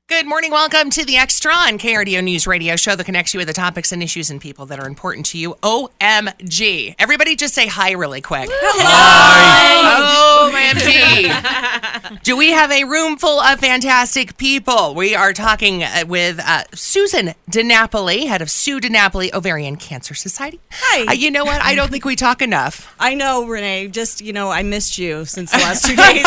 Good morning. Welcome to the Extra on KRDO News Radio Show that connects you with the topics and issues and people that are important to you. OMG. Everybody just say hi really quick. Hi. OMG. Do we have a room full of fantastic people? We are talking with Susan DiNapoli, head of Sue DiNapoli Ovarian Cancer Society. Hi. You know what? I don't think we talk enough. I know, Renee. Just, I missed you since the last 2 days.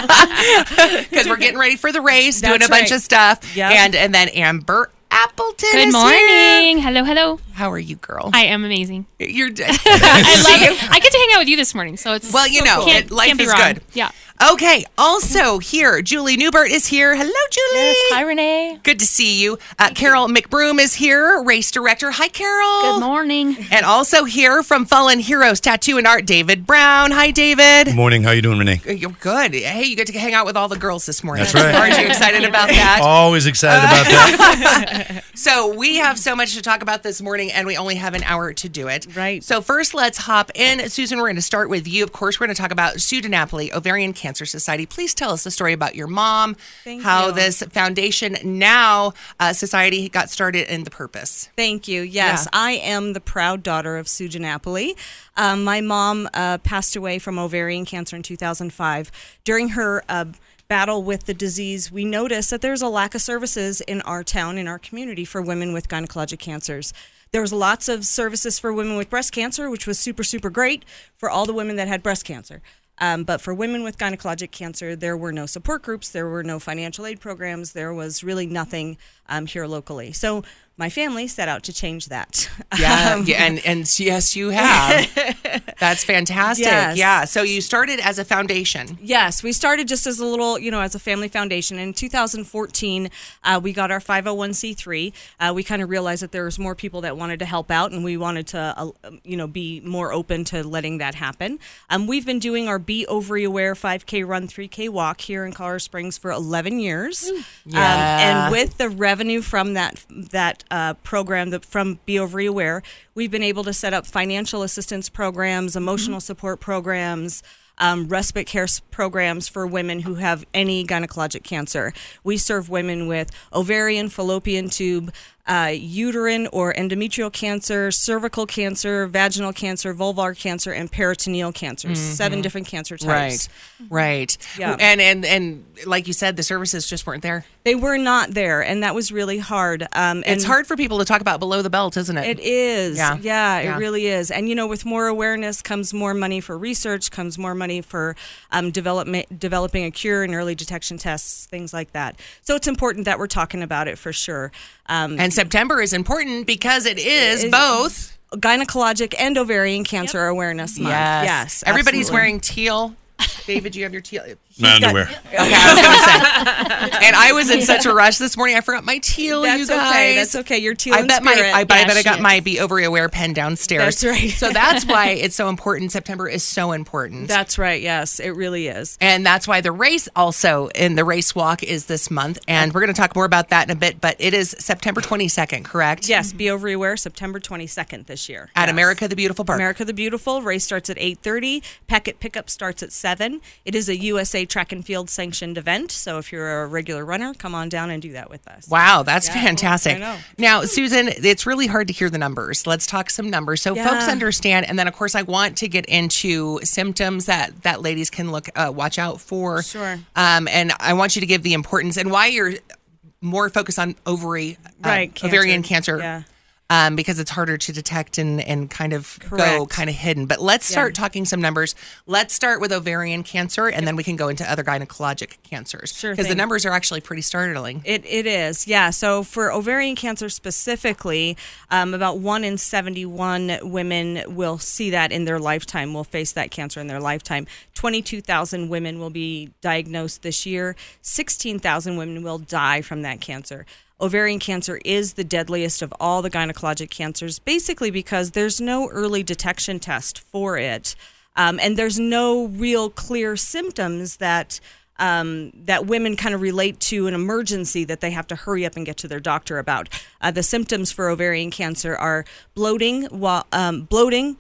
Because we're getting ready for the race, That's doing a bunch right. of stuff. Yep. And then Amber Appleton Good is morning. here. Hello. How are you, girl? I am amazing. You're I love it. I get to hang out with you this morning, so it's Well, you know, life can't be is wrong. good. Yeah. Okay. Also here, Julie Newbert is here. Hello, Julie. Yes. Hi, Renee. Good to see you. Carol McBroom is here, race director. Hi, Carol. Good morning. And also here from Fallen Heroes Tattoo and Art, David Brown. Hi, David. Good morning. How you doing, Renee? You're good. Hey, you get to hang out with all the girls this morning. That's right. Aren't you excited about that? Always excited about that. So we have so much to talk about this morning, and we only have an hour to do it. Right. So first, let's hop in. Susan, we're going to start with you. Of course, we're going to talk about Sue DiNapoli Ovarian Cancer Society. Please tell us the story about your mom, how this foundation now society got started, and the purpose. Thank you. Yes, Yeah. I am the proud daughter of Sue DiNapoli. My mom passed away from ovarian cancer in 2005. During her battle with the disease, we noticed that there's a lack of services in our town, in our community, for women with gynecologic cancers. There was lots of services for women with breast cancer, which was super, super great for all the women that had breast cancer. But for women with gynecologic cancer, there were no support groups, there were no financial aid programs, there was really nothing here locally. So my family set out to change that. Yeah, and yes, you have. That's fantastic. Yes. Yeah. So you started as a foundation. Yes, we started just as a little, as a family foundation. In 2014, we got our 501c3. We kind of realized that there was more people that wanted to help out, and we wanted to, be more open to letting that happen. We've been doing our Be Ovary Aware 5K Run 3K Walk here in Colorado Springs for 11 years. Yeah. And with the revenue from that program, from Be Ovary Aware, we've been able to set up financial assistance programs, emotional support programs, respite care programs for women who have any gynecologic cancer. We serve women with ovarian, fallopian tube, uterine or endometrial cancer, cervical cancer, vaginal cancer, vulvar cancer, and peritoneal cancers. 7 different cancer types. Right. Yeah. And like you said, the services just weren't there. They were not there, and that was really hard. It's hard for people to talk about below the belt, isn't it? It is. Yeah. It really is. And, with more awareness comes more money for research, comes more money for developing a cure and early detection tests, things like that. So it's important that we're talking about it for sure. And September is important because it is both Gynecologic and ovarian cancer awareness month. Yes. Everybody's absolutely. wearing teal. David, do you have your teal? My underwear. Okay, I was going to say. And I was in such a rush this morning. I forgot my teal, That's you guys. okay. That's okay. You're teal I in bet spirit. I got my Be Ovary Aware pen downstairs. That's right. So that's why it's so important. September is so important. That's right. Yes, it really is. And that's why the race also in the race walk is this month. And we're going to talk more about that in a bit. But it is September 22nd, correct? Yes, Be Ovary Aware, September 22nd this year. At Yes. America the Beautiful Park. America the Beautiful. Race starts at 8:30. Packet pickup starts at 7. It is a USA Track and Field sanctioned event. So if you're a regular runner, come on down and do that with us. Wow, that's fantastic. I know. Now, Susan, it's really hard to hear the numbers. Let's talk some numbers so folks understand. And then, of course, I want to get into symptoms that ladies can watch out for. Sure. And I want you to give the importance and why you're more focused on ovarian cancer. Yeah. Because it's harder to detect and kind of go Correct. kind of hidden. But let's start talking some numbers. Let's start with ovarian cancer, and then we can go into other gynecologic cancers. Sure Because the thing. numbers are actually pretty startling. It is, yeah. So for ovarian cancer specifically, about 1 in 71 women will see that in their lifetime, will face that cancer in their lifetime. 22,000 women will be diagnosed this year. 16,000 women will die from that cancer. Ovarian cancer is the deadliest of all the gynecologic cancers, basically because there's no early detection test for it. And there's no real clear symptoms that women kind of relate to an emergency that they have to hurry up and get to their doctor about. The symptoms for ovarian cancer are bloating,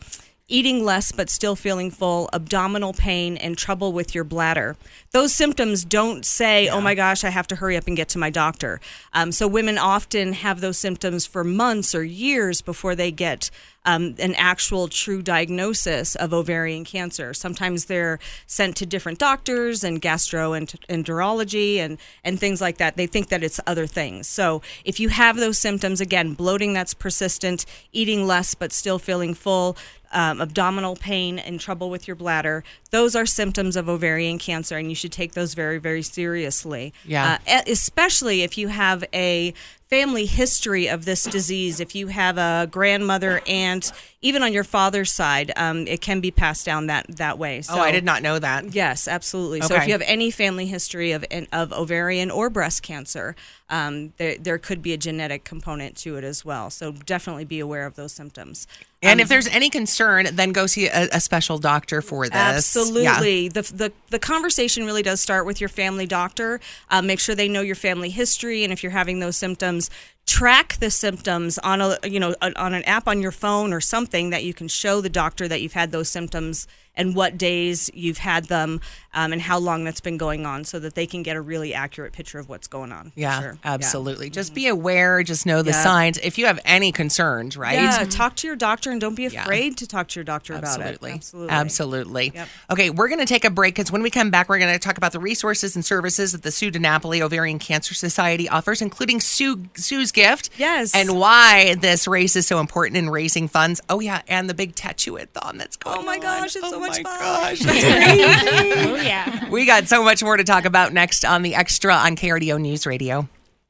eating less but still feeling full, abdominal pain, and trouble with your bladder. Those symptoms don't say, oh my gosh, I have to hurry up and get to my doctor. So women often have those symptoms for months or years before they get an actual true diagnosis of ovarian cancer. Sometimes they're sent to different doctors and gastroenterology and things like that. They think that it's other things. So if you have those symptoms, again, bloating that's persistent, eating less but still feeling full, abdominal pain and trouble with your bladder, those are symptoms of ovarian cancer, and you should take those very, very seriously. Yeah. Especially if you have a family history of this disease. If you have a grandmother, aunt, even on your father's side, it can be passed down that way. So, I did not know that. Yes, absolutely. So if you have any family history of ovarian or breast cancer, there could be a genetic component to it as well. So definitely be aware of those symptoms. And if there's any concern, then go see a special doctor for this. Absolutely. Yeah. The conversation really does start with your family doctor. Make sure they know your family history, and if you're having those symptoms, track the symptoms on on an app on your phone or something that you can show the doctor that you've had those symptoms and what days you've had them, and how long that's been going on, so that they can get a really accurate picture of what's going on. Yeah, sure. Absolutely. Just be aware, just know the signs. If you have any concerns, right? Yeah, talk to your doctor, and don't be afraid to talk to your doctor about it. Absolutely. Yep. Okay, we're going to take a break, because when we come back, we're going to talk about the resources and services that the Sue DiNapoli Ovarian Cancer Society offers, including Sue's gift. Yes. And why this race is so important in raising funds. Oh, yeah, and the big tattoo-a-thon that's going on. Oh, my gosh, it's so much fun. Gosh, that's crazy. Oh, yeah. We got so much more to talk about next on The Extra on KRDO News Radio.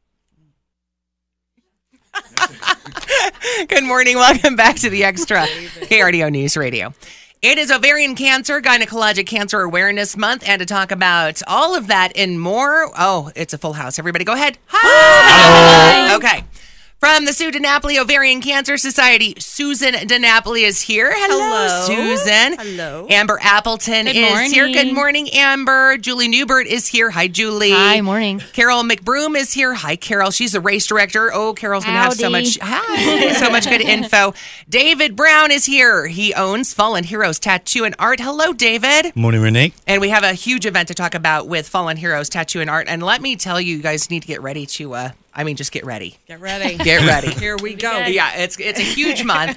Good morning. Welcome back to The Extra, KRDO News Radio. It is Ovarian Cancer, Gynecologic Cancer Awareness Month, and to talk about all of that and more, it's a full house. Everybody go ahead. Hi. Okay. From the Sue DiNapoli Ovarian Cancer Society, Susan DiNapoli is here. Hello, Susan. Hello. Amber Appleton is here. Good morning, Amber. Julie Newbert is here. Hi, Julie. Hi, morning. Carol McBroom is here. Hi, Carol. She's the race director. Oh, Carol's going to have so much good info. David Brown is here. He owns Fallen Heroes Tattoo and Art. Hello, David. Morning, Renee. And we have a huge event to talk about with Fallen Heroes Tattoo and Art. And let me tell you, you guys need to get ready to just get ready. Get ready. Get ready. Here we go. Yeah, it's a huge month.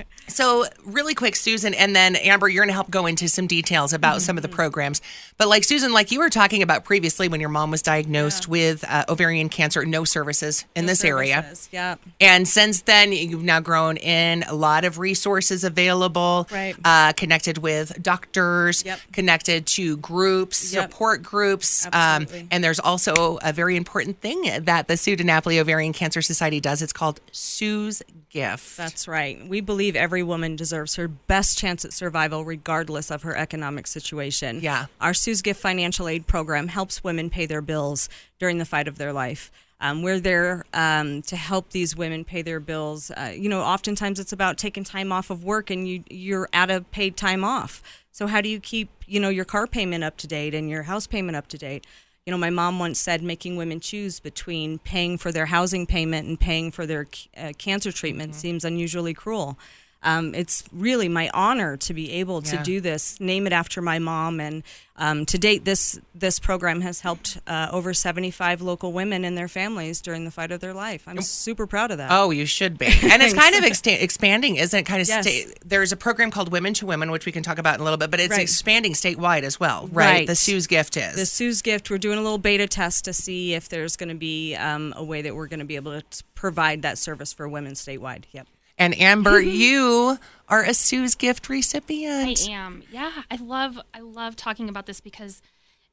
So really quick, Susan, and then Amber, you're going to help go into some details about some of the programs. But like Susan, like you were talking about previously when your mom was diagnosed with ovarian cancer, no services in this area. Yeah. And since then, you've now grown in a lot of resources available, right. Connected with doctors, connected to groups, support groups. And there's also a very important thing that the Sue DiNapoli Ovarian Cancer Society does. It's called Sue's Gift. That's right. We believe every woman deserves her best chance at survival regardless of her economic situation. Yeah. Our Sue's Gift financial aid program helps women pay their bills during the fight of their life. We're there to help these women pay their bills. Oftentimes it's about taking time off of work and you're out of paid time off. So how do you keep, your car payment up to date and your house payment up to date? My mom once said making women choose between paying for their housing payment and paying for their cancer treatment seems unusually cruel. It's really my honor to be able to do this, name it after my mom. And to date, this program has helped over 75 local women and their families during the fight of their life. I'm super proud of that. Oh, you should be. And it's kind of expanding, isn't it? There's a program called Women to Women, which we can talk about in a little bit, but it's expanding statewide as well, right? The Sue's Gift is. The Sue's Gift, we're doing a little beta test to see if there's going to be a way that we're going to be able to provide that service for women statewide. Yep. And Amber, you are a Sue's Gift recipient. I am. Yeah, I love talking about this because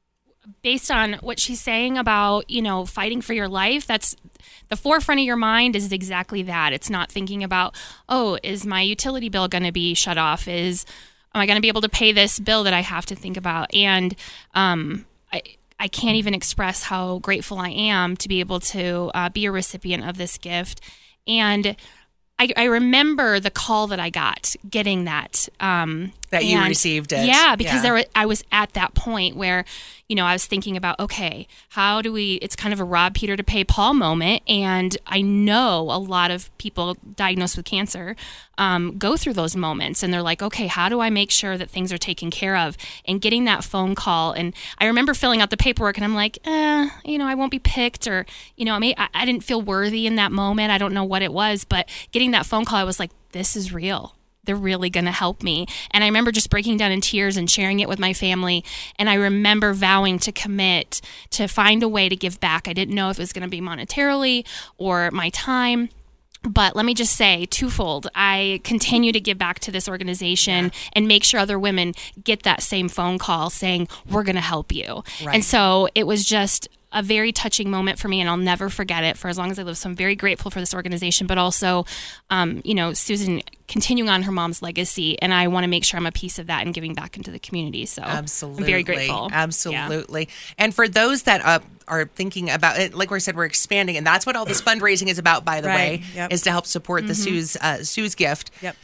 based on what she's saying about, fighting for your life, that's the forefront of your mind is exactly that. It's not thinking about, is my utility bill going to be shut off? Am I going to be able to pay this bill that I have to think about? And I can't even express how grateful I am to be able to be a recipient of this gift. And I remember the call that I got, getting that. That you received it. Yeah, because I was at that point where, I was thinking about, okay, it's kind of a rob Peter to pay Paul moment. And I know a lot of people diagnosed with cancer go through those moments, and they're like, okay, how do I make sure that things are taken care of? And getting that phone call. And I remember filling out the paperwork and I'm like, I won't be picked, or, I didn't feel worthy in that moment. I don't know what it was, but getting that phone call, I was like, this is real. They're really going to help me. And I remember just breaking down in tears and sharing it with my family. And I remember vowing to commit to find a way to give back. I didn't know if it was going to be monetarily or my time. But let me just say twofold. I continue to give back to this organization and make sure other women get that same phone call saying, we're going to help you. Right. And so it was just a very touching moment for me, and I'll never forget it for as long as I live. So I'm very grateful for this organization, but also, Susan continuing on her mom's legacy, and I want to make sure I'm a piece of that and giving back into the community. So absolutely, I'm very grateful. Absolutely. Yeah. And for those that are thinking about it, like we said, we're expanding, and that's what all this fundraising is about, by the way, is to help support the Sue's Gift. Yep.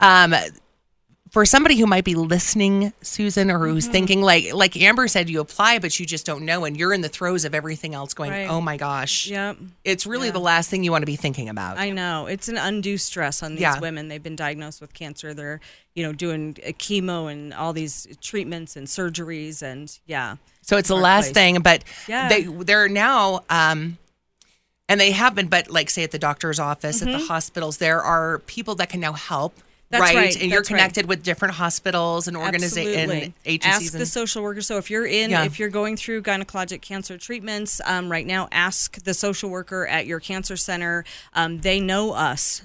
For somebody who might be listening, Susan, or who's thinking, like Amber said, you apply, but you just don't know, and you're in the throes of everything else going, oh my gosh. Yep. It's really the last thing you want to be thinking about. I know. It's an undue stress on these women. They've been diagnosed with cancer. They're, doing chemo and all these treatments and surgeries, and So it's the last thing, but they're now... and they have been, but like say at the doctor's office, at the hospitals, there are people that can now help. That's right. And you're connected with different hospitals and organizations and agencies. Ask the social worker. So if you're going through gynecologic cancer treatments right now, ask the social worker at your cancer center. They know us,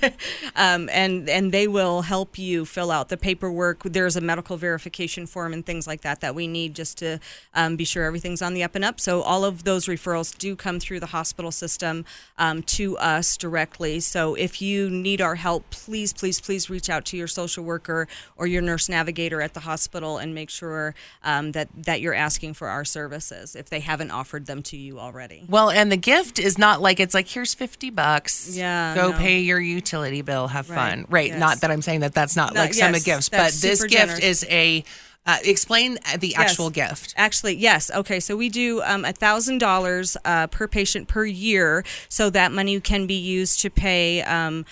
and they will help you fill out the paperwork. There's a medical verification form and things like that we need just to be sure everything's on the up and up. So all of those referrals do come through the hospital system to us directly. So if you need our help, please reach out to your social worker or your nurse navigator at the hospital and make sure that you're asking for our services if they haven't offered them to you already. Well, and the gift is not like it's like, here's $50. Yeah. Go pay your utility bill. Have fun. Right. Yes. Not that I'm saying that's not like some of gifts, but this gift is a... explain the actual gift. Actually, yes. Okay, so we do $1,000 per patient per year, so that money can be used to pay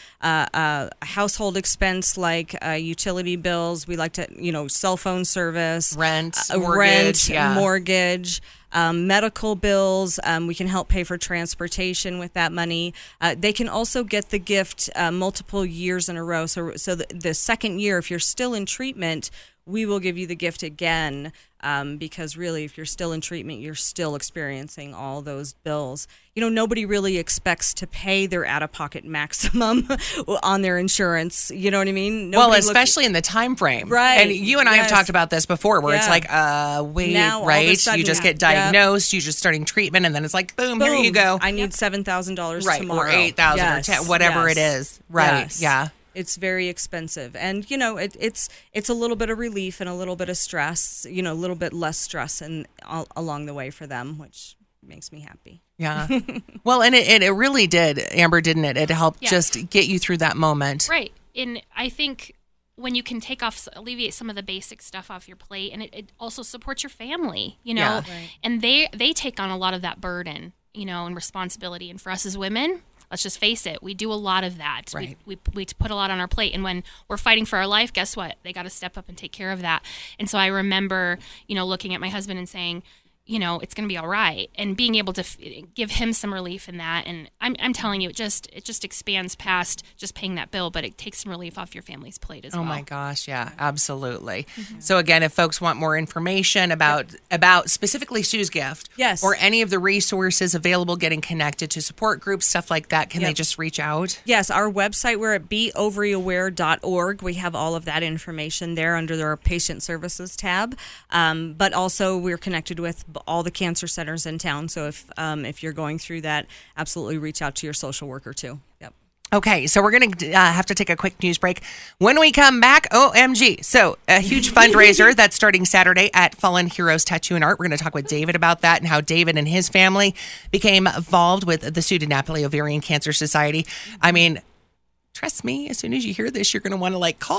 a household expense like utility bills. We like to, cell phone service, rent, mortgage, mortgage. Medical bills. We can help pay for transportation with that money. They can also get the gift multiple years in a row. So the second year, if you're still in treatment, we will give you the gift again because really, if you're still in treatment, you're still experiencing all those bills. Nobody really expects to pay their out-of-pocket maximum on their insurance. You know what I mean? Especially in the time frame. Right. And you and I have talked about this before where it's like, wait, now, right? Sudden, you just get diagnosed, you're just starting treatment, and then it's like, boom, here you go. I need $7,000 tomorrow. Or $8,000 or whatever it is. Right. Yes. Yeah. It's very expensive, and it's a little bit of relief and a little bit of stress, a little bit less stress and along the way for them, which makes me happy. Yeah. Well, and it really did, Amber, didn't it? It helped just get you through that moment. Right. And I think when you can alleviate some of the basic stuff off your plate, and it also supports your family, Right. And they take on a lot of that burden, and responsibility. And for us as women, let's just face it, we do a lot of that. Right. We put a lot on our plate. And when we're fighting for our life, guess what? They got to step up and take care of that. And so I remember, looking at my husband and saying, it's going to be all right. And being able to give him some relief in that. And I'm telling you, it just expands past just paying that bill, but it takes some relief off your family's plate as well. Oh my gosh. Yeah, absolutely. Mm-hmm. So again, if folks want more information about specifically Sue's Gift, yes, or any of the resources available, getting connected to support groups, stuff like that, can they just reach out? Yes. Our website, we're at beovaryaware.org. We have all of that information there under our patient services tab. But also we're connected with all the cancer centers in town. So if you're going through that, absolutely reach out to your social worker too. Yep. Okay, so we're going to have to take a quick news break. When we come back, OMG. So a huge fundraiser that's starting Saturday at Fallen Heroes Tattoo and Art. We're going to talk with David about that and how David and his family became involved with the Sue DiNapoli Ovarian Cancer Society. I mean, trust me, as soon as you hear this, you're going to want to call.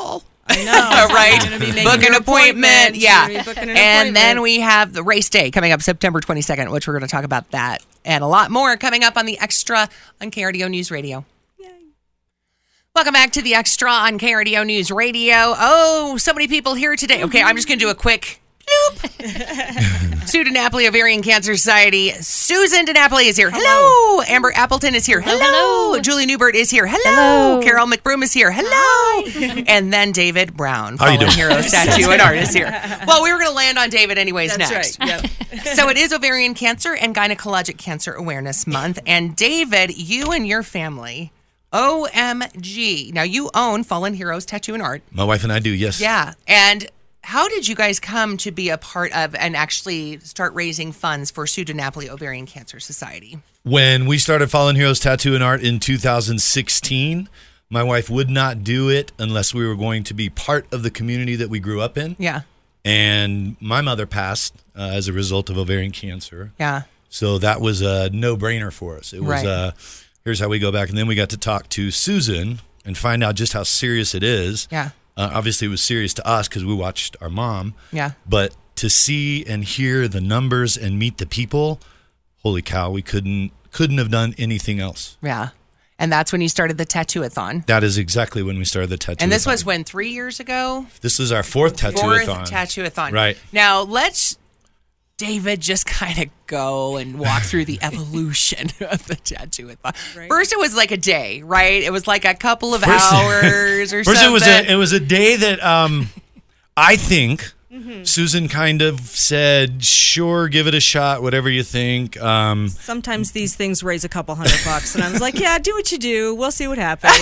I know. Right? You're gonna be making Book an your appointment. Yeah. You're gonna be booking an And then appointment. we have the race day coming up September 22nd, which we're going to talk about that and a lot more coming up on the Extra on KRDO News Radio. Welcome back to the Extra on KRDO News Radio. Oh, so many people here today. Okay, I'm just going to do a quick bloop. Sue DiNapoli, Ovarian Cancer Society. Susan DiNapoli is here. Hello. Amber Appleton is here. Hello. Julie Newbert is here. Hello. Carol McBroom is here. Hello. And then David Brown, How you Fallen doing? Heroes Tattoo and Art is here. Well, we were going to land on David anyways That's next. right. Yep. So it is Ovarian Cancer and Gynecologic Cancer Awareness Month. And David, you and your family, OMG. Now you own Fallen Heroes Tattoo and Art. My wife and I do, yes. Yeah. And how did you guys come to be a part of and actually start raising funds for Sue DiNapoli Ovarian Cancer Society? When we started Fallen Heroes Tattoo and Art in 2016, my wife would not do it unless we were going to be part of the community that we grew up in. Yeah. And my mother passed as a result of ovarian cancer. Yeah. So that was a no-brainer for us. It was, Right. Here's how we go back. And then we got to talk to Susan and find out just how serious it is. Yeah. Obviously, it was serious to us because we watched our mom. Yeah. But to see and hear the numbers and meet the people, holy cow, we couldn't have done anything else. Yeah. And that's when you started the Tattoo-a-thon. That is exactly when we started the tattoo. And this was when, 3 years ago? This is our fourth tattoo-a-thon. Fourth Tattoo-a-thon. Right. Now, let's, David, just kind of go and walk through the evolution of the Tattoo-a-thon. Right. First, it was like a day, right? It was like a couple of First- hours or First, something. it was a day that I think Susan kind of said, "Sure, give it a shot, whatever you think." Sometimes these things raise a couple $100, and I was like, "Yeah, do what you do. We'll see what happens."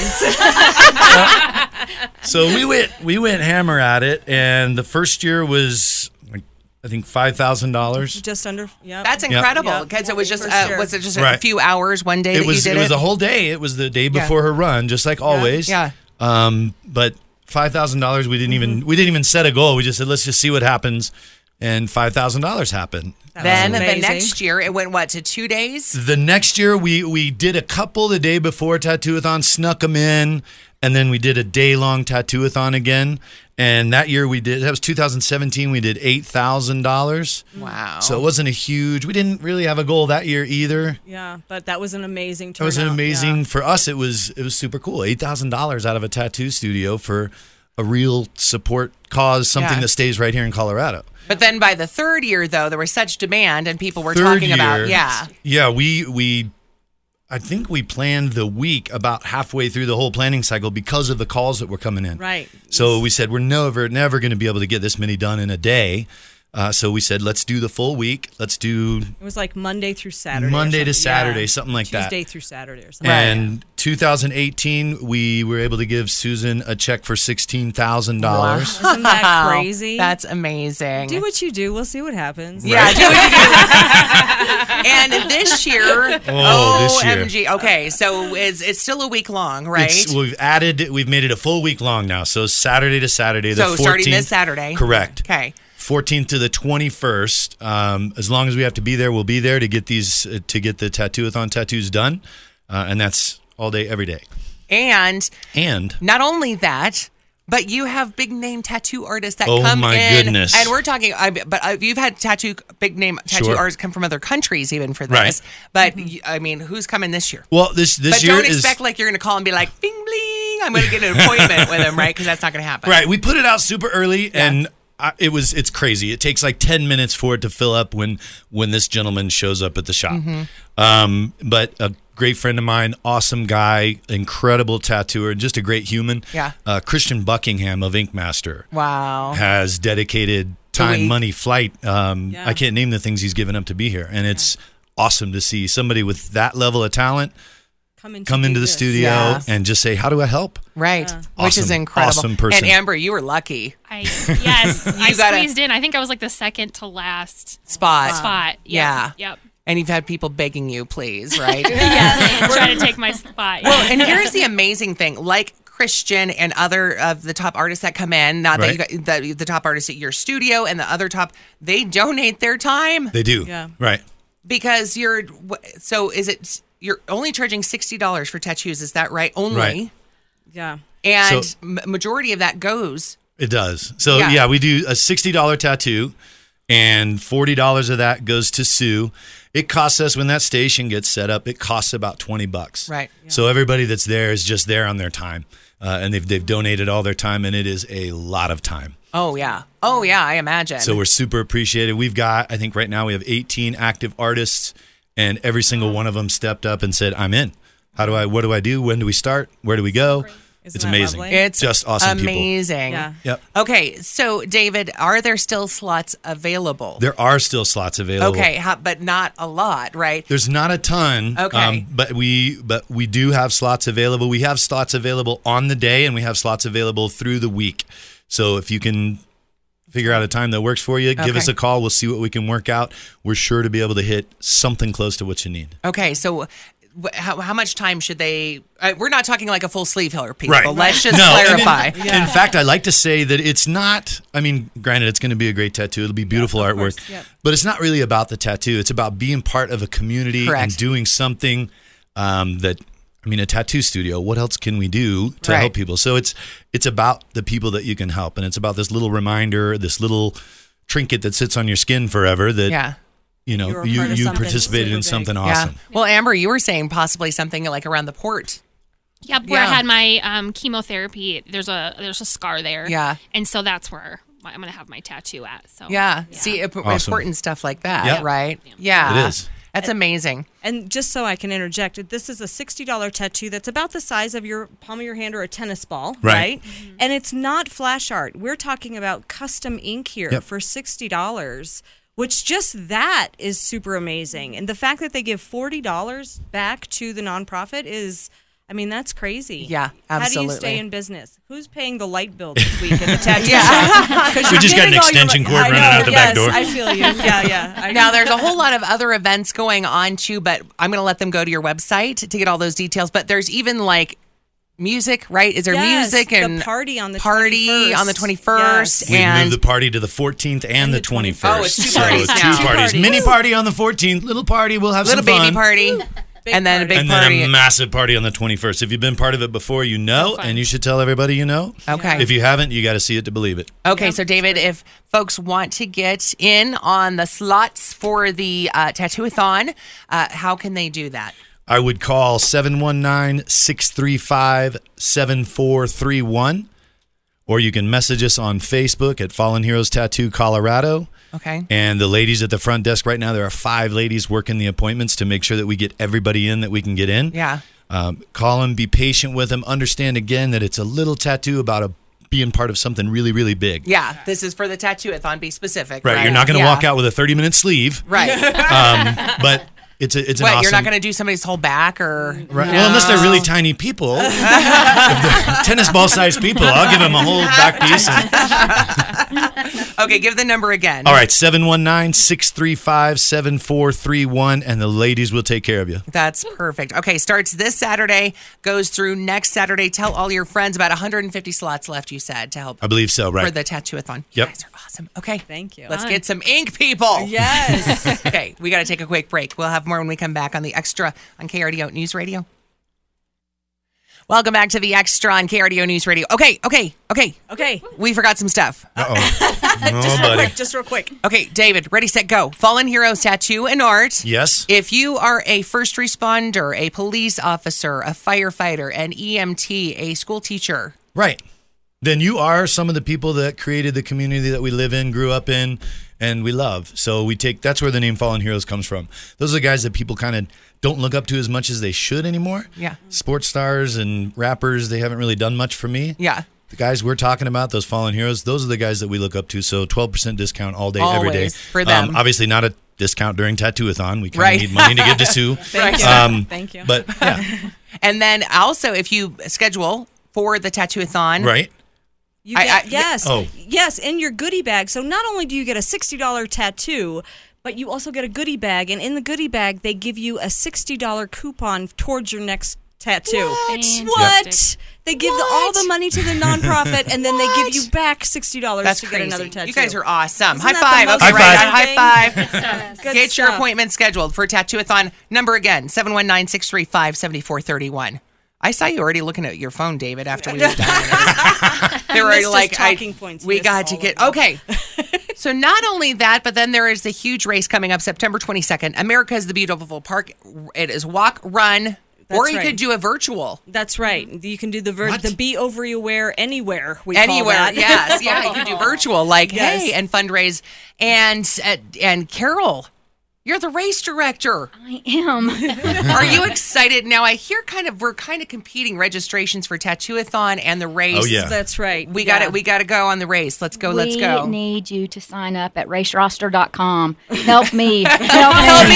So we went hammer at it, and the first year was like, I think $5,000. Just under. Yeah. That's incredible Yep. because it was just For sure. was it just a Right. few hours one day It that was you did it was a whole day. It was the day before her run, just like always. Yeah. But $5,000, we didn't even set a goal. We just said, let's just see what happens, and $5,000 happened. That was Then the amazing. next year it went what to 2 days? The next year we did a couple the day before Tattoo-a-thon, snuck them in, and then we did a day-long Tattoo-a-thon again. And that year that was 2017, we did $8,000. Wow. So it wasn't we didn't really have a goal that year either. Yeah, but that was an amazing It turnout. was an amazing, Yeah. for us, it was super cool. $8,000 out of a tattoo studio for a real support cause, something Yeah. that stays right here in Colorado. But then by the third year, though, there was such demand and people were Third talking about, year, I think we planned the week about halfway through the whole planning cycle because of the calls that were coming in. Right. So we said we're never going to be able to get this many done in a day. So we said let's do the full week. Let's do It was like Monday through Saturday. or Monday to something. Saturday, Yeah. something like that. Tuesday through Saturday or something. And 2018, we were able to give Susan a check for $16,000. Isn't that crazy? That's amazing. Do what you do. We'll see what happens. Yeah, do what you do. And this year, This year. OMG. Okay, so it's still a week long, right? We've made it a full week long now. So Saturday to Saturday, the So 14th. starting this Saturday. Correct. Okay. 14th to the 21st. As long as we have to be there, we'll be there to get the Tattoo-a-thon tattoos done. And that's all day, every day. And And not only that, but you have big name tattoo artists that Oh, come my in. goodness. And we're talking, but you've had big name tattoo Sure. artists come from other countries even for this. Right. But I mean, who's coming this year? well, this But year don't is expect like you're going to call and be like, bing, bling, I'm going to get an appointment with him, right? Because that's not going to happen. right. We put it out super early, and it's crazy. It takes like 10 minutes for it to fill up when this gentleman shows up at the shop. But a great friend of mine, awesome guy, incredible tattooer, just a great human. Yeah. Christian Buckingham of Ink Master Wow. has dedicated time, week. money, flight. I can't name the things he's given up to be here, and it's awesome to see somebody with that level of talent come into the studio Yeah. and just say, "How do I help?" Right. Which is Awesome. incredible. Awesome person. And Amber, you were lucky. I gotta- squeezed in. I think I was like the second to last Spot. spot. Yeah. Yep. And you've had people begging you, please, right? Yeah. Trying to take my spot. Well, and here's the amazing thing. Like Christian and other of the top artists that come in, not Right. that you got the top artists at your studio and the other top, they donate their time They do. Yeah. Right. because you're only charging $60 for tattoos, is that right? Only. Right. Yeah. And So- majority of that goes. It does. So Yeah. yeah, we do a $60 tattoo, and $40 of that goes to Sue. It costs us, when that station gets set up, it costs about $20. Right. So everybody that's there is just there on their time, and they've donated all their time, and it is a lot of time. Oh, yeah. Oh, yeah, I imagine. So we're super appreciated. We've got, I think right now we have 18 active artists, and every single one of them stepped up and said, "I'm in. What do I do? When do we start? Where do we go?" Isn't It's that amazing. lovely? It's just awesome people. amazing. Yeah. Yep. Okay, so David, are there still slots available? There are still slots available. Okay, but not a lot, right? There's not a ton. Okay. But we do have slots available. We have slots available on the day, and we have slots available through the week. So if you can figure out a time that works for you, give Okay. us a call. We'll see what we can work out. We're sure to be able to hit something close to what you need. Okay, so how much time should they? We're not talking like a full sleeve filler, people. Right. Let's just No, and clarify. in fact, I like to say that it's not, I mean, granted, it's going to be a great tattoo. It'll be beautiful artwork. course, yep. But it's not really about the tattoo. It's about being part of a community Correct. and doing something that, I mean, a tattoo studio, what else can we do to Right. help people? So it's about the people that you can help. And it's about this little reminder, this little trinket that sits on your skin forever that, Yeah. you know, You're a part of you something participated in super something big. awesome. Yeah. Well, Amber, you were saying possibly something like around the port. Yep, where Yeah. I had my chemotherapy. There's a scar there. Yeah. and so that's where I'm gonna have my tattoo at. So Yeah. See, Awesome. important stuff like that, Yeah. right? Yeah. It is. That's amazing. And just so I can interject, this is a $60 tattoo that's about the size of your palm of your hand or a tennis ball, Right. right? And it's not flash art. We're talking about custom ink here Yep. for $60, which just that is super amazing. And the fact that they give $40 back to the nonprofit is, I mean, that's crazy. Yeah, How do absolutely. you stay in business? Who's paying the light bill this week at the tattoo shop? 'Cause We you're just got an getting all your extension mo- cord I running know, out the back yes, door. I feel you. Yeah. I Now, know. there's a whole lot of other events going on too, but I'm going to let them go to your website to get all those details. But there's even like music, right? Is there Yes, music and the party on the party 21st. on the 21st? Yes. We've And moved the party to the 14th and the 21st. Oh, it's two So parties two now. parties. Two parties. Mini party on the 14th, little party, we'll have little some fun. baby party, Big and then a party. big And party. then a massive party on the 21st. If you've been part of it before, you know, fun. and you should tell everybody you know. Okay. If you haven't, you got to see it to believe it. Okay, so David, if folks want to get in on the slots for the tattoo-a-thon, how can they do that? I would call 719-635-7431, or you can message us on Facebook at Fallen Heroes Tattoo Colorado. Okay. And the ladies at the front desk right now, there are 5 ladies working the appointments to make sure that we get everybody in that we can get in. Yeah. Call them, be patient with them. Understand again that it's a little tattoo about being part of something really, really big. Yeah, this is for the tattoo-a-thon. Be specific. Right. You're not going to Yeah. walk out with a 30-minute sleeve. Right. But it's an What, awesome. you're not going to do somebody's whole back or? Right. No. Well, unless they're really tiny people, if they're tennis ball sized people, I'll give them a whole back piece. Okay, give the number again. All right, 719-635-7431, and the ladies will take care of you. That's perfect. Okay, starts this Saturday, goes through next Saturday. Tell all your friends. About 150 slots left, you said, to help I believe so, for right? the tattoo-a-thon. Yep. You guys are awesome. Okay. Thank you. Let's get some ink, people. Yes. Okay, we got to take a quick break. We'll have more when we come back on The Extra on KRDO News Radio. Welcome back to The Extra on KRDO News Radio. Okay. Okay. We forgot some stuff. Uh-oh. Just real quick. Okay, David, ready, set, go. Fallen Heroes Tattoo and Art. Yes. If you are a first responder, a police officer, a firefighter, an EMT, a school teacher. Right. Then you are some of the people that created the community that we live in, grew up in, and we love. So that's where the name Fallen Heroes comes from. Those are the guys that people kind of don't look up to as much as they should anymore. Yeah. Sports stars and rappers, they haven't really done much for me. Yeah. The guys we're talking about, those Fallen Heroes, those are the guys that we look up to. So 12% discount all day, every day. Always, for them. Obviously not a discount during Tattoo-a-thon. We kind of Right. need money to give to Sue. Thank you. Thank you. But yeah, And then also, if you schedule for the Tattoo-a-thon. right. You get, Oh. yes, in your goodie bag. So not only do you get a $60 tattoo, but you also get a goodie bag. And in the goodie bag, they give you a $60 coupon towards your next tattoo. What? They give all the money to the nonprofit, and then they give you back $60 That's to crazy. get another tattoo. You guys are awesome. Isn't High that five. the Okay, most right. amazing High five. Good Get your stuff. appointment scheduled for Tattoo-a-thon. Number again, 719-635-7431. I saw you already looking at your phone, David, after we were done. They were already like, talking points. we got to get, okay. So not only that, but then there is the huge race coming up September 22nd. America is the Beautiful Park. It is walk, run, or you could do a virtual. That's right. You can do the Be Overly Aware Anywhere. Anywhere, call that. yes. Yeah, you can do virtual, like, hey, and fundraise. And Carol, you're the race director. I am. Are you excited? Now, I hear we're kind of competing registrations for Tattoo-a-thon and the race. Oh, yeah. That's right. We got to go on the race. Let's go. We need you to sign up at raceroster.com. Help me. Help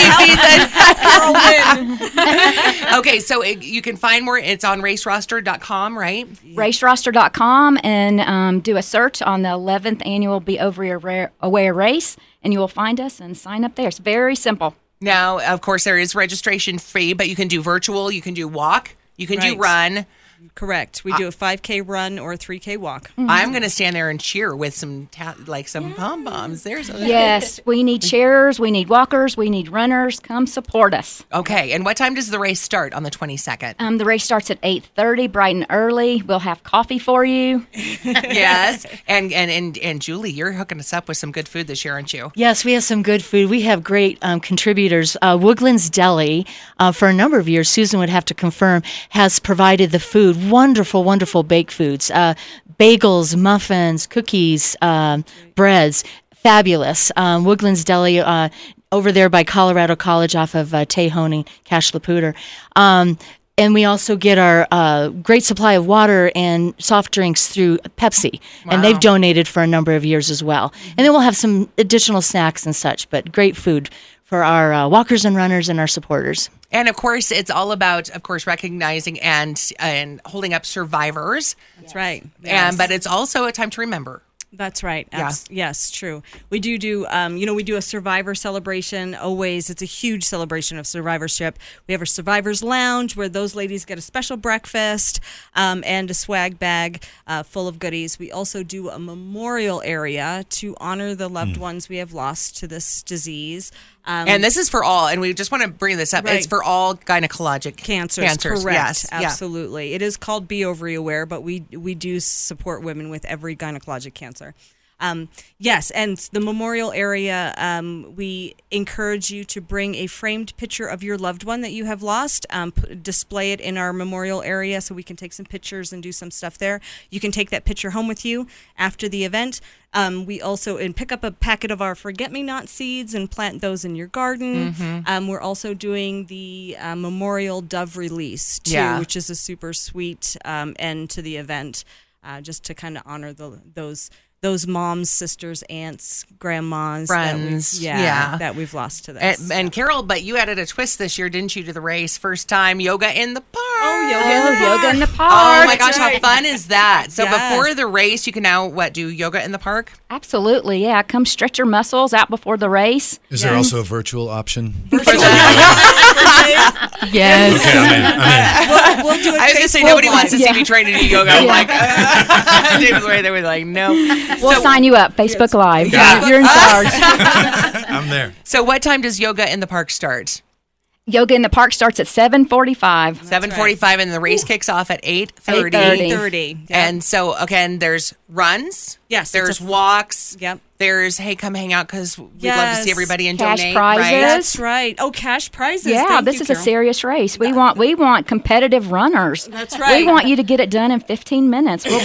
me. Okay, so you can find more. It's on raceroster.com, right? Raceroster.com, and do a search on the 11th annual Be Overly Aware race, and you will find us and sign up there. It's very simple. Now, of course, there is registration fee, but you can do virtual, you can do walk, you can do run. Correct. We do a 5K run or a 3K walk. I'm going to stand there and cheer with some pom-poms. Yes, we need cheerers, we need walkers, we need runners. Come support us. Okay, and what time does the race start on the 22nd? The race starts at 8:30, bright and early. We'll have coffee for you. Yes, and Julie, you're hooking us up with some good food this year, aren't you? Yes, we have some good food. We have great contributors. Woodlands Deli, for a number of years, Susan would have to confirm, has provided the food. Wonderful, wonderful baked foods. Bagels, muffins, cookies, breads. Fabulous. Woodlands Deli over there by Colorado College off of Tejon and Cache La Poudre. And we also get our great supply of water and soft drinks through Pepsi. Wow. And they've donated for a number of years as well. Mm-hmm. And then we'll have some additional snacks and such, but great food for our walkers and runners and our supporters. And, of course, it's all about, recognizing and holding up survivors. That's right. Yes. But it's also a time to remember. That's right. Yeah. Yes, true. We do, we do a survivor celebration always. It's a huge celebration of survivorship. We have a survivors lounge where those ladies get a special breakfast and a swag bag full of goodies. We also do a memorial area to honor the loved ones we have lost to this disease. And this is for all, and we just want to bring this up. Right. It's for all gynecologic cancers. Correct. Yes, absolutely. Yeah. It is called Be Overly Aware, but we do support women with every gynecologic cancer. Yes, and the memorial area, we encourage you to bring a framed picture of your loved one that you have lost, display it in our memorial area so we can take some pictures and do some stuff there. You can take that picture home with you after the event. We also pick up a packet of our forget-me-not seeds and plant those in your garden. Mm-hmm. We're also doing the memorial dove release, too, which is a super sweet end to the event, just to kind of honor those moms, sisters, aunts, grandmas, friends, that we've lost to this. And Carol, but you added a twist this year, didn't you, to the race? First time yoga in the park. Yoga in the park. Oh my gosh, how fun is that? So before the race, you can now do yoga in the park? Absolutely, yeah. Come stretch your muscles out before the race. Is there also a virtual option? Yes. Okay, I'm in. We'll do it. I was going to say, nobody wants to see me trying to do yoga. I'm like, David's right there. We're like, no. We'll sign you up. Facebook Live. Yeah. You're in charge. I'm there. So what time does yoga in the park start? Yoga in the park starts at 7:45. 7:45, and the race kicks off at 8:30. 8:30. Yep. And so, again, there's runs. Yes. There's walks. Yep. There's, hey, come hang out because we'd love to see everybody and cash donate. Prizes. Right? That's right. Oh, cash prizes. Yeah, Thank this you, is a Carol. serious race. We want competitive runners. That's right. We want you to get it done in 15 minutes. Get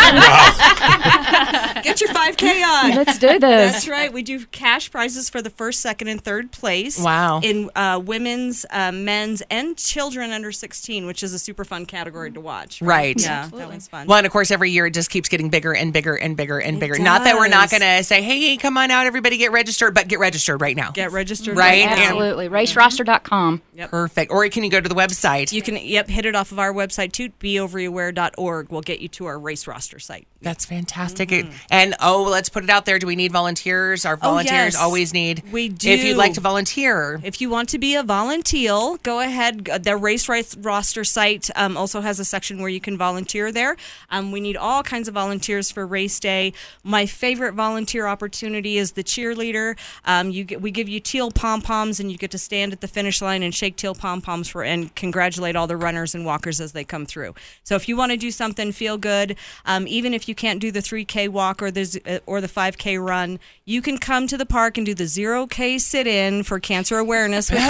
your 5K on. Let's do this. That's right. We do cash prizes for the first, second, and third place. Wow. In women's, men's, and children under 16, which is a super fun category to watch. Right. Yeah, that one's fun. Well, and of course, every year it just keeps getting bigger and bigger and bigger and bigger. Not that we're not going to say, hey, come on out, everybody get registered, but get registered right now. Get registered right now. Absolutely. Raceroster.com. Yep. Perfect. Or can you go to the website? You can, hit it off of our website too, beoverlyaware.org. We'll get you to our race roster site. That's fantastic. Mm-hmm. And, let's put it out there. Do we need volunteers? Our volunteers always need. We do. If you'd like to volunteer. If you want to be a volunteer, go ahead. The race roster site also has a section where you can volunteer there. We need all kinds of volunteers for race day. My favorite volunteer opportunity as the cheerleader. We give you teal pom-poms, and you get to stand at the finish line and shake teal pom-poms and congratulate all the runners and walkers as they come through. So if you want to do something, feel good, even if you can't do the 3K walk or the 5K run, you can come to the park and do the 0K sit-in for cancer awareness with me.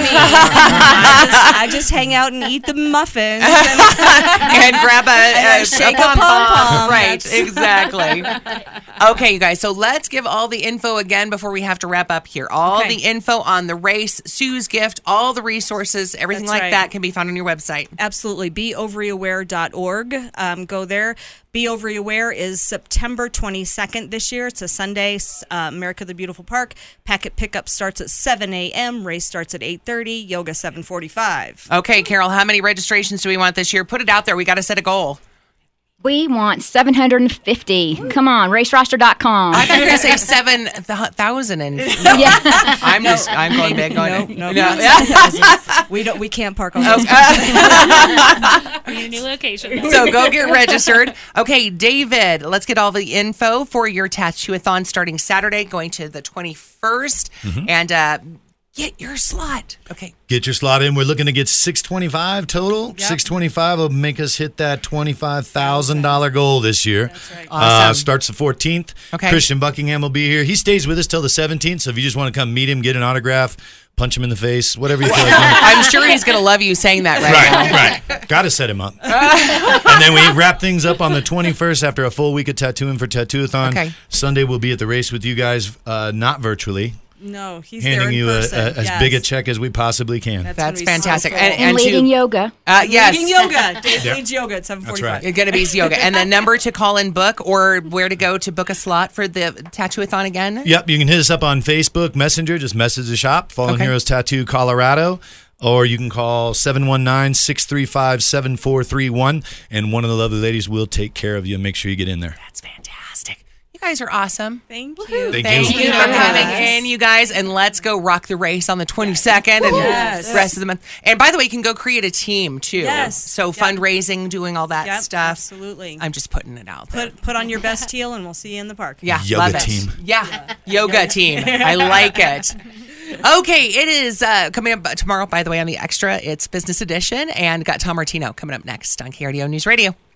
I just hang out and eat the muffins and grab a shake a Right, pom-pom. exactly. Okay, you guys, so let's give all the info again before we have to wrap up here. All the info on the race, Sue's gift, all the resources, everything that can be found on your website. Absolutely. BeOvaryAware.org. Go there. Be Ovary Aware is September 22nd this year. It's a Sunday, America the Beautiful Park. Packet pickup starts at 7 a.m. Race starts at 8:30. Yoga 7:45. Okay, Carol, how many registrations do we want this year? Put it out there. We got to set a goal. We want 750. Come on, raceroster.com. I thought you were going to say 7,000. And Yeah. I'm going big. No. We can't park on those. We need a new location. So go get registered. Okay, David, let's get all the info for your tattoo-a-thon starting Saturday, going to the 21st. And get your slot. Okay. Get your slot in. We're looking to get $625 total. Yep. $625 will make us hit that $25,000 goal this year. That's right. Awesome. Starts the 14th. Okay. Christian Buckingham will be here. He stays with us till the 17th. So if you just want to come meet him, get an autograph, punch him in the face, whatever you feel like doing. I'm sure he's going to love you saying that now. Right. Got to set him up. And then we wrap things up on the 21st after a full week of tattooing for Tattoo-a-thon. Okay. Sunday we'll be at the race with you guys, not virtually. No, he's handing there in you person. as big a check as we possibly can. That's fantastic. So cool. And leading yoga. Yes. Leading yoga. Dave leads yoga at 7:45. That's right. It's going to be yoga. And the number to call and book, or where to go to book a slot for the Tattoo-a-thon again? Yep, you can hit us up on Facebook Messenger. Just message the shop, Fallen Heroes Tattoo Colorado. Or you can call 719-635-7431, and one of the lovely ladies will take care of you and make sure you get in there. That's fantastic. You guys are awesome. Thank you. Thank you for coming in, you guys. And let's go rock the race on the 22nd and the rest of the month. And by the way, you can go create a team, too. Yes. So fundraising, doing all that stuff. Absolutely. I'm just putting it out there. Put on your best teal, and we'll see you in the park. Yeah, Yoga love it. team. Yeah, yoga team. I like it. Okay, it is coming up tomorrow, by the way, on the Extra. It's Business Edition, and got Tom Martino coming up next on KRDO News Radio.